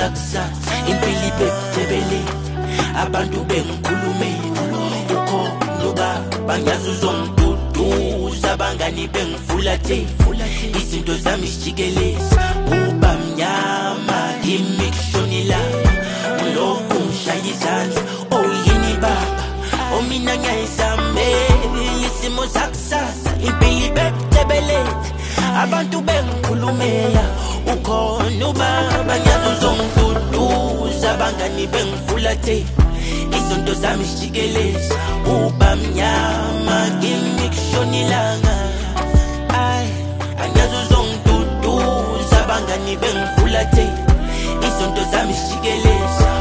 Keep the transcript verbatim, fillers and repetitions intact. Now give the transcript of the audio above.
zakusasa impilo ibebele abantu bengikhulumela ukhona baba ngiyazi uzongduduza abangani bengifulathela izinto zami sijikeleza kuba mnyama kimi kushonila ulokhu ngishaya izandla oh yini baba oh mina ngiyayizamela isimo zakusasa impilo ibebele abantu bengikhulumela ukhona ubaba ngiyazi uzongduduza abangani bengifulathela izinto zami sijikeleza uba mnyama kimi kushonilanga ay angiyazi uzongduduza abangani bengifulathela izinto zami sijikeleza